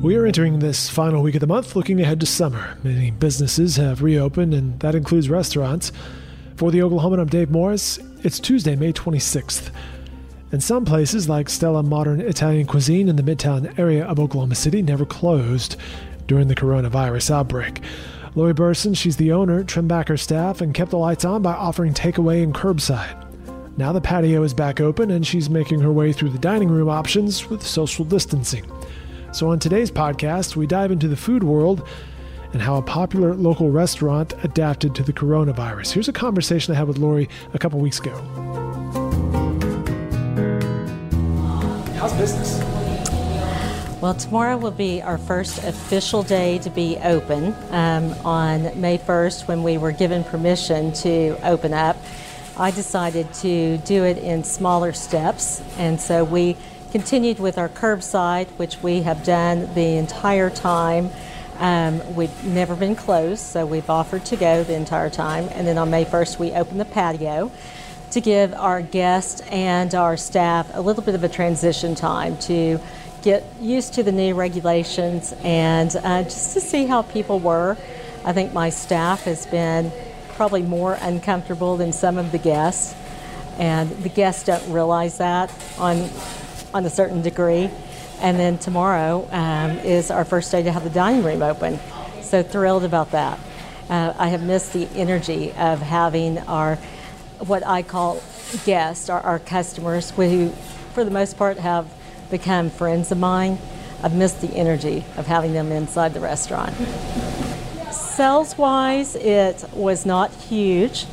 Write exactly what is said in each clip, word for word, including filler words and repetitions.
We are entering this final week of the month looking ahead to summer. Many businesses have reopened, and that includes restaurants. For the Oklahoman, I'm Dave Morris. It's Tuesday, May twenty-sixth. And some places, like Stella Modern Italian Cuisine in the Midtown area of Oklahoma City, never closed during the coronavirus outbreak. Lori Burson, she's the owner, trimmed back her staff and kept the lights on by offering takeaway and curbside. Now the patio is back open, and she's making her way through the dining room options with social distancing. So on today's podcast, we dive into the food world and how a popular local restaurant adapted to the coronavirus. Here's a conversation I had with Lori a couple weeks ago. How's business? Well, tomorrow will be our first official day to be open. Um, on May first, when we were given permission to open up, I decided to do it in smaller steps, and so we continued with our curbside, which we have done the entire time. Um, we've never been closed, so we've offered to go the entire time. And then on May first, we opened the patio to give our guests and our staff a little bit of a transition time to get used to the new regulations and uh, just to see how people were. I think my staff has been probably more uncomfortable than some of the guests, and the guests don't realize that on on a certain degree. And then tomorrow um, is our first day to have the dining room open. So thrilled about that. Uh, I have missed the energy of having our, what I call guests, our, our customers, who for the most part have become friends of mine. I've missed the energy of having them inside the restaurant. Sales-wise, it was not huge,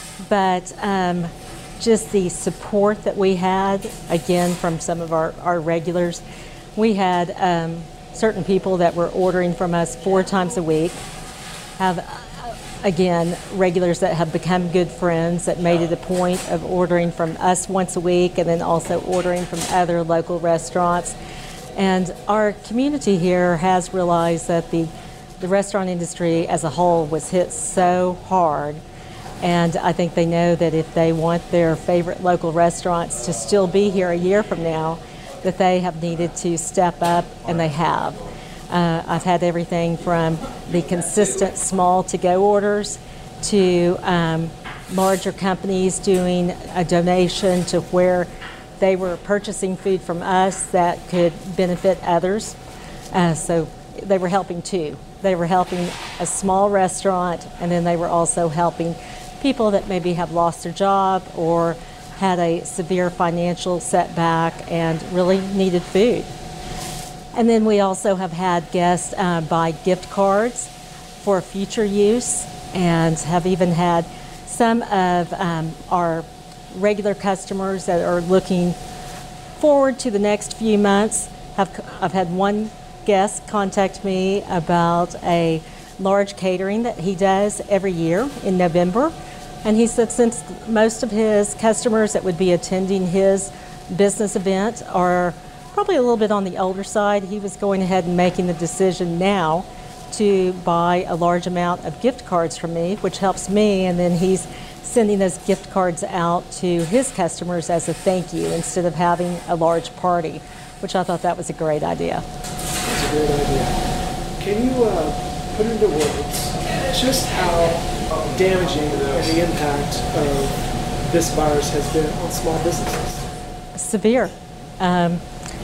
but um, just the support that we had, again, from some of our, our regulars. We had um, certain people that were ordering from us four times a week, have, uh, again, regulars that have become good friends that made it a point of ordering from us once a week and then also ordering from other local restaurants. And our community here has realized that the, the restaurant industry as a whole was hit so hard. And I think they know that if they want their favorite local restaurants to still be here a year from now, that they have needed to step up, and they have. Uh, I've had everything from the consistent small to-go orders to um, larger companies doing a donation to where they were purchasing food from us that could benefit others. Uh, so they were helping too. They were helping a small restaurant, and then they were also helping people that maybe have lost their job or had a severe financial setback and really needed food. And then we also have had guests uh, buy gift cards for future use, and have even had some of um, our regular customers that are looking forward to the next few months. Have I've had one guest contact me about a large catering that he does every year in November. And he said since most of his customers that would be attending his business event are probably a little bit on the older side, he was going ahead and making the decision now to buy a large amount of gift cards from me, which helps me, and then he's sending those gift cards out to his customers as a thank you instead of having a large party, which I thought that was a great idea. That's a great idea. Can you uh, put into words just how damaging and the impact of this virus has been on small businesses? Severe. Um,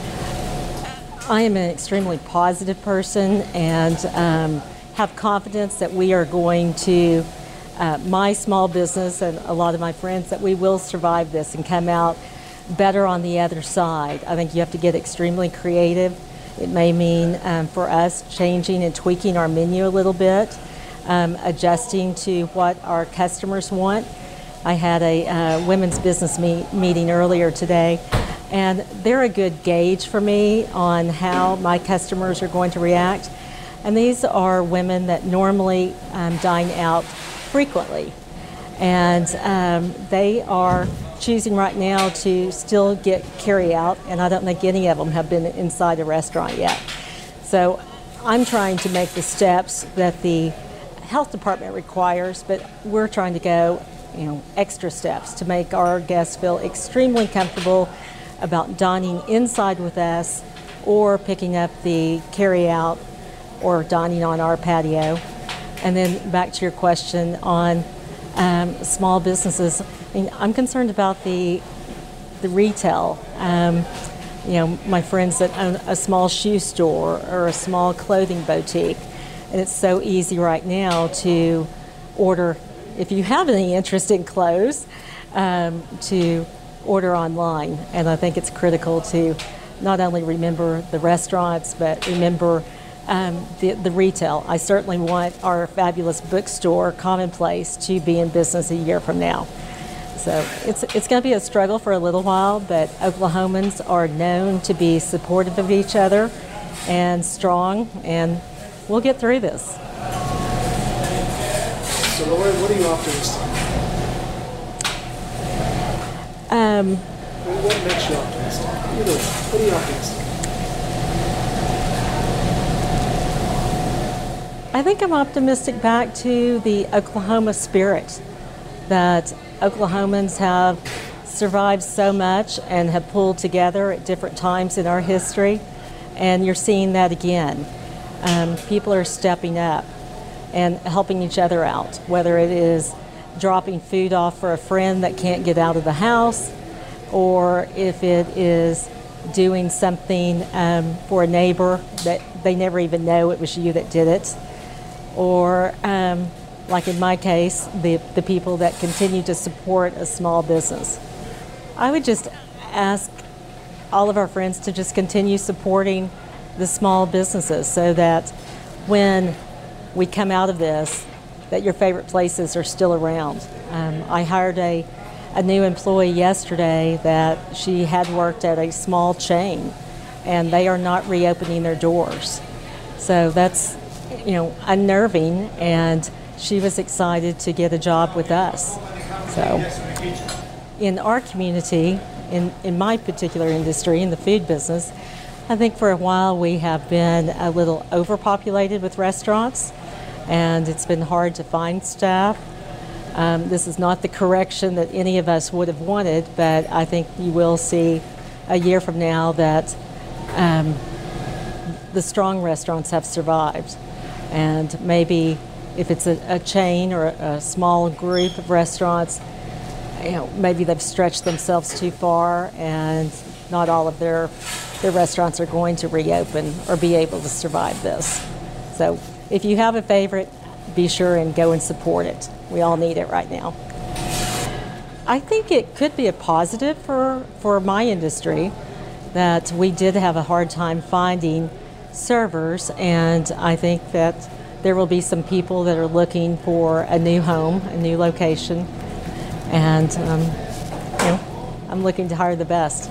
I am an extremely positive person, and um, have confidence that we are going to, uh, my small business and a lot of my friends, that we will survive this and come out better on the other side. I think you have to get extremely creative. It may mean um, for us changing and tweaking our menu a little bit. Um, adjusting to what our customers want. I had a uh, women's business meet, meeting earlier today, and they're a good gauge for me on how my customers are going to react. And these are women that normally um, dine out frequently, and um, they are choosing right now to still get carry out, and I don't think any of them have been inside a restaurant yet. So I'm trying to make the steps that the health department requires, but we're trying to go, you know, extra steps to make our guests feel extremely comfortable about dining inside with us or picking up the carry-out or dining on our patio. And then back to your question on um, small businesses. I mean, I'm concerned about the the retail. Um, you know, my friends that own a small shoe store or a small clothing boutique, and it's so easy right now to order, if you have any interest in clothes, um, to order online. And I think it's critical to not only remember the restaurants, but remember um, the, the retail. I certainly want our fabulous bookstore, Commonplace, to be in business a year from now. So it's it's going to be a struggle for a little while, but Oklahomans are known to be supportive of each other and strong, and we'll get through this. So, Lori, what are you optimistic about? Um, what makes you optimistic? Either way, what are you optimistic about? I think I'm optimistic back to the Oklahoma spirit, that Oklahomans have survived so much and have pulled together at different times in our history, and you're seeing that again. Um, people are stepping up and helping each other out, whether it is dropping food off for a friend that can't get out of the house, or if it is doing something um, for a neighbor that they never even know it was you that did it, or um, like in my case, the, the people that continue to support a small business. I would just ask all of our friends to just continue supporting the small businesses so that when we come out of this, that your favorite places are still around. Um, I hired a, a new employee yesterday that she had worked at a small chain, and they are not reopening their doors. So that's, you know, unnerving, and she was excited to get a job with us. So in our community, in, in my particular industry, in the food business, I think for a while we have been a little overpopulated with restaurants, and it's been hard to find staff. Um, this is not the correction that any of us would have wanted, but I think you will see a year from now that um, the strong restaurants have survived. And maybe if it's a, a chain or a, a small group of restaurants, you know, maybe they've stretched themselves too far, and not all of their their restaurants are going to reopen or be able to survive this. So if you have a favorite, be sure and go and support it. We all need it right now. I think it could be a positive for, for my industry that we did have a hard time finding servers, and I think that there will be some people that are looking for a new home, a new location, and um, you know, I'm looking to hire the best.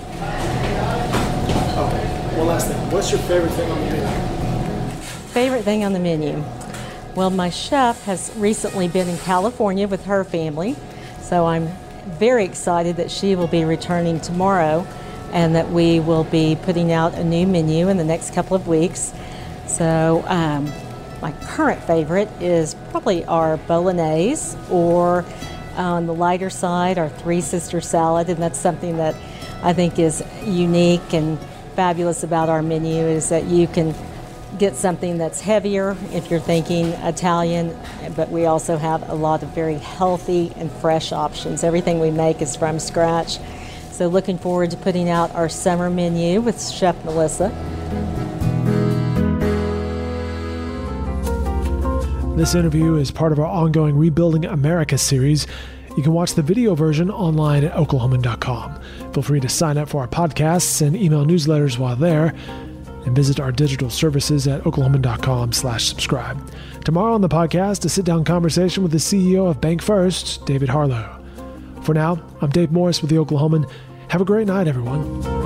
Okay, one last thing. What's your favorite thing on the menu? Favorite thing on the menu? Well, my chef has recently been in California with her family, so I'm very excited that she will be returning tomorrow and that we will be putting out a new menu in the next couple of weeks. So um, my current favorite is probably our bolognese, or on the lighter side, our Three Sister salad, and that's something that I think is unique and fabulous about our menu, is that you can get something that's heavier if you're thinking Italian, but we also have a lot of very healthy and fresh options. Everything we make is from scratch. So looking forward to putting out our summer menu with Chef Melissa. This interview is part of our ongoing Rebuilding America series. You can watch the video version online at oklahoman dot com. Feel free to sign up for our podcasts and email newsletters while there, and visit our digital services at oklahoman dot com slash subscribe. Tomorrow on the podcast, a sit-down conversation with the C E O of Bank First, David Harlow. For now, I'm Dave Morris with The Oklahoman. Have a great night, everyone.